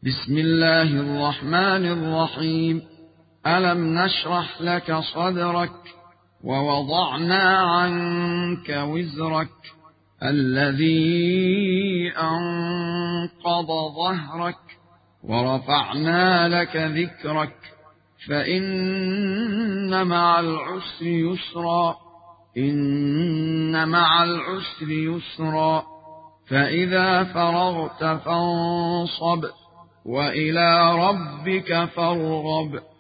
بسم الله الرحمن الرحيم. ألم نشرح لك صدرك ووضعنا عنك وزرك الذي أنقض ظهرك ورفعنا لك ذكرك فإن مع العسر يسرا إن مع العسر يسرا فإذا فرغت فانصب وإلى ربك فارغب.